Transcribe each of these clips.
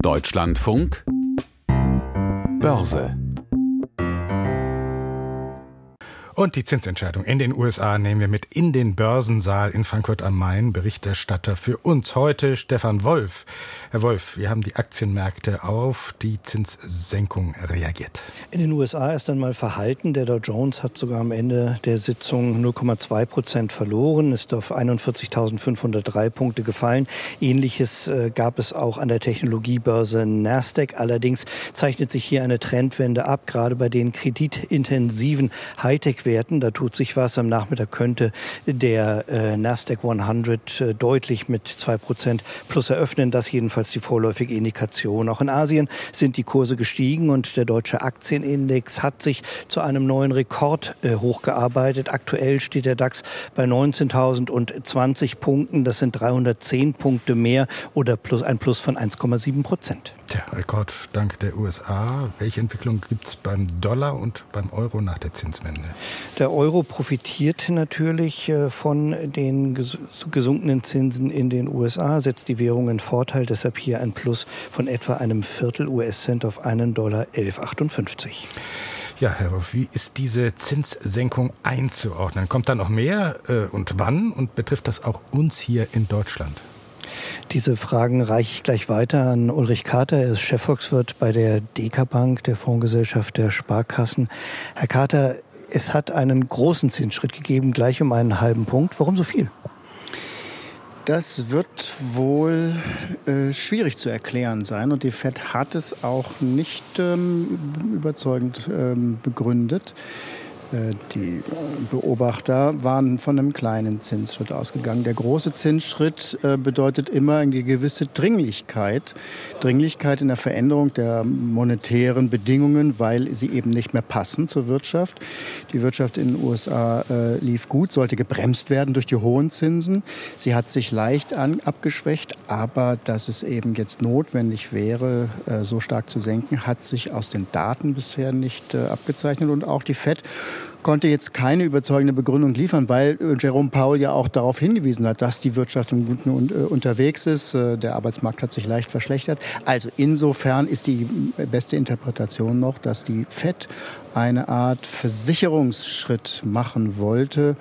Deutschlandfunk Börse. Und die Zinsentscheidung in den USA nehmen wir mit in den Börsensaal in Frankfurt am Main. Berichterstatter für uns heute Stefan Wolf. Herr Wolf, wie haben die Aktienmärkte auf die Zinssenkung reagiert? In den USA ist einmal verhalten. Der Dow Jones hat sogar am Ende der Sitzung 0,2% verloren, ist auf 41.503 Punkte gefallen. Ähnliches gab es auch an der Technologiebörse Nasdaq. Allerdings zeichnet sich hier eine Trendwende ab, gerade bei den kreditintensiven Hightech-Werten. Da tut sich was. Am Nachmittag könnte der Nasdaq 100 deutlich mit 2% plus eröffnen. Das jedenfalls die vorläufige Indikation. Auch in Asien sind die Kurse gestiegen und der deutsche Aktienindex hat sich zu einem neuen Rekord hochgearbeitet. Aktuell steht der DAX bei 19.020 Punkten. Das sind 310 Punkte mehr oder ein Plus von 1,7%. Tja, Rekord dank der USA. Welche Entwicklung gibt es beim Dollar und beim Euro nach der Zinswende? Der Euro profitiert natürlich von den gesunkenen Zinsen in den USA, setzt die Währung in Vorteil, deshalb hier ein Plus von etwa einem Viertel US-Cent auf $1,1158. Ja, Herr Wolf, wie ist diese Zinssenkung einzuordnen? Kommt da noch mehr und wann? Und betrifft das auch uns hier in Deutschland? Diese Fragen reiche ich gleich weiter an Ulrich Kater. Er ist Chefvolkswirt bei der DK Bank, der Fondsgesellschaft der Sparkassen. Herr Kater, es hat einen großen Zinsschritt gegeben, gleich um einen halben Punkt. Warum so viel? Das wird wohl schwierig zu erklären sein und die FED hat es auch nicht überzeugend begründet. Die Beobachter waren von einem kleinen Zinsschritt ausgegangen. Der große Zinsschritt bedeutet immer eine gewisse Dringlichkeit. Dringlichkeit in der Veränderung der monetären Bedingungen, weil sie eben nicht mehr passen zur Wirtschaft. Die Wirtschaft in den USA lief gut, sollte gebremst werden durch die hohen Zinsen. Sie hat sich leicht abgeschwächt, aber dass es eben jetzt notwendig wäre, so stark zu senken, hat sich aus den Daten bisher nicht abgezeichnet. Und auch die FED konnte jetzt keine überzeugende Begründung liefern, weil Jerome Powell ja auch darauf hingewiesen hat, dass die Wirtschaft im Guten unterwegs ist. Der Arbeitsmarkt hat sich leicht verschlechtert. Also insofern ist die beste Interpretation noch, dass die FED eine Art Versicherungsschritt machen wollte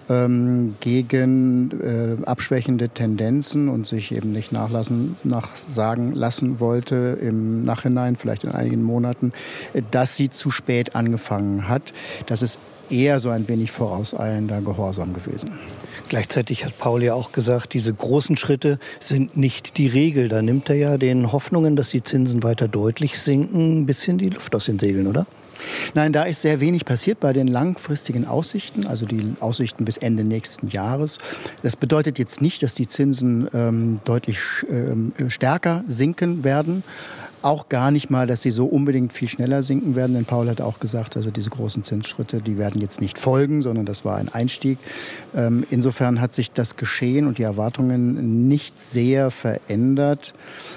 gegen abschwächende Tendenzen und sich eben nicht nachsagen lassen wollte im Nachhinein, vielleicht in einigen Monaten, dass sie zu spät angefangen hat. Das ist eher so ein wenig vorauseilender Gehorsam gewesen. Gleichzeitig hat Paul ja auch gesagt, diese großen Schritte sind nicht die Regel. Da nimmt er ja den Hoffnungen, dass die Zinsen weiter deutlich sinken, ein bisschen die Luft aus den Segeln, oder? Nein, da ist sehr wenig passiert bei den langfristigen Aussichten, also die Aussichten bis Ende nächsten Jahres. Das bedeutet jetzt nicht, dass die Zinsen deutlich stärker sinken werden. Auch gar nicht mal, dass sie so unbedingt viel schneller sinken werden, denn Paul hat auch gesagt, also diese großen Zinsschritte, die werden jetzt nicht folgen, sondern das war ein Einstieg. Insofern hat sich das Geschehen und die Erwartungen nicht sehr verändert.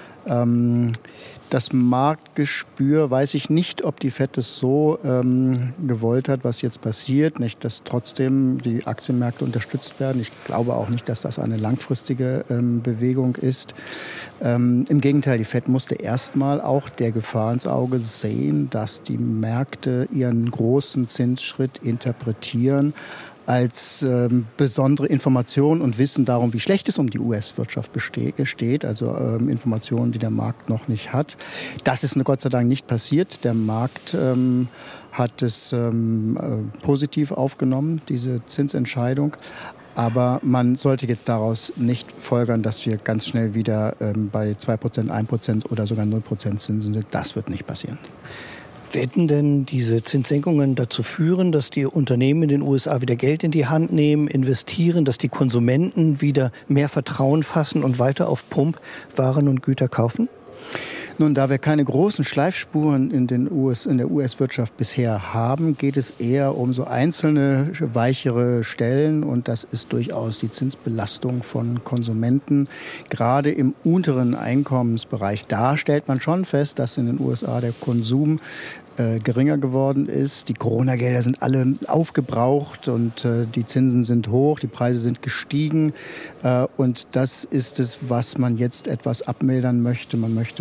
Das Marktgespür weiß ich nicht, ob die FED es so gewollt hat, was jetzt passiert, nicht, dass trotzdem die Aktienmärkte unterstützt werden. Ich glaube auch nicht, dass das eine langfristige Bewegung ist. Im Gegenteil, die FED musste erstmal auch der Gefahr ins Auge sehen, dass die Märkte ihren großen Zinsschritt interpretieren als besondere Information und Wissen darum, wie schlecht es um die US-Wirtschaft steht, also Informationen, die der Markt noch nicht hat. Das ist Gott sei Dank nicht passiert. Der Markt hat es positiv aufgenommen, diese Zinsentscheidung. Aber man sollte jetzt daraus nicht folgern, dass wir ganz schnell wieder bei 2%, 1% oder sogar 0% Zinsen sind. Das wird nicht passieren. Werden denn diese Zinssenkungen dazu führen, dass die Unternehmen in den USA wieder Geld in die Hand nehmen, investieren, dass die Konsumenten wieder mehr Vertrauen fassen und weiter auf Pump Waren und Güter kaufen? Nun, da wir keine großen Schleifspuren in der US-Wirtschaft bisher haben, geht es eher um so einzelne weichere Stellen und das ist durchaus die Zinsbelastung von Konsumenten, gerade im unteren Einkommensbereich. Da stellt man schon fest, dass in den USA der Konsum geringer geworden ist. Die Corona-Gelder sind alle aufgebraucht und die Zinsen sind hoch, die Preise sind gestiegen. Und das ist es, was man jetzt etwas abmildern möchte. Man möchte verhindern,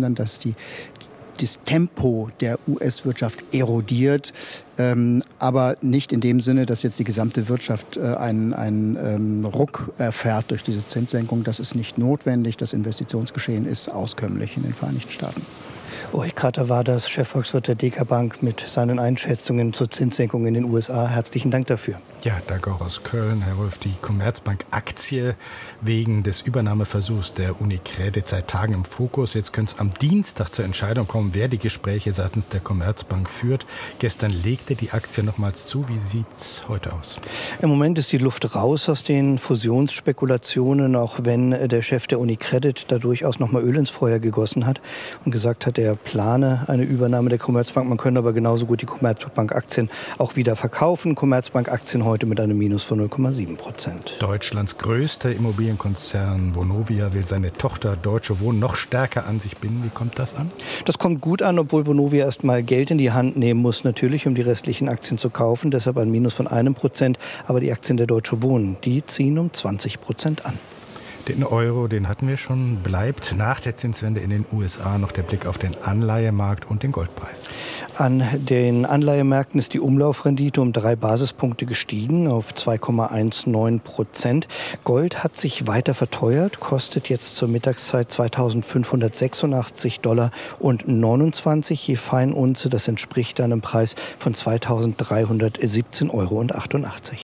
sondern dass das Tempo der US-Wirtschaft erodiert, aber nicht in dem Sinne, dass jetzt die gesamte Wirtschaft einen Ruck erfährt durch diese Zinssenkung. Das ist nicht notwendig. Das Investitionsgeschehen ist auskömmlich in den Vereinigten Staaten. Ulrich Krater war das, Chefvolkswirt der DK Bank, mit seinen Einschätzungen zur Zinssenkung in den USA. Herzlichen Dank dafür. Ja, danke auch aus Köln, Herr Wolf. Die Commerzbank-Aktie wegen des Übernahmeversuchs der UniCredit seit Tagen im Fokus. Jetzt könnte es am Dienstag zur Entscheidung kommen, wer die Gespräche seitens der Commerzbank führt. Gestern legte die Aktie nochmals zu. Wie sieht's heute aus? Im Moment ist die Luft raus aus den Fusionsspekulationen, auch wenn der Chef der UniCredit da durchaus nochmal Öl ins Feuer gegossen hat und gesagt hat, er plane eine Übernahme der Commerzbank. Man könnte aber genauso gut die Commerzbank-Aktien auch wieder verkaufen. Commerzbank-Aktien heute mit einem Minus von 0,7%. Deutschlands größter Immobilienkonzern Vonovia will seine Tochter Deutsche Wohnen noch stärker an sich binden. Wie kommt das an? Das kommt gut an, obwohl Vonovia erst mal Geld in die Hand nehmen muss, natürlich, um die restlichen Aktien zu kaufen. Deshalb ein Minus von 1%. Aber die Aktien der Deutsche Wohnen, die ziehen um 20% an. Den Euro, den hatten wir schon, bleibt nach der Zinswende in den USA noch der Blick auf den Anleihemarkt und den Goldpreis. An den Anleihemärkten ist die Umlaufrendite um 3 Basispunkte gestiegen auf 2,19%. Gold hat sich weiter verteuert, kostet jetzt zur Mittagszeit $2.586,29 je Feinunze. Das entspricht einem Preis von 2.317,88 €.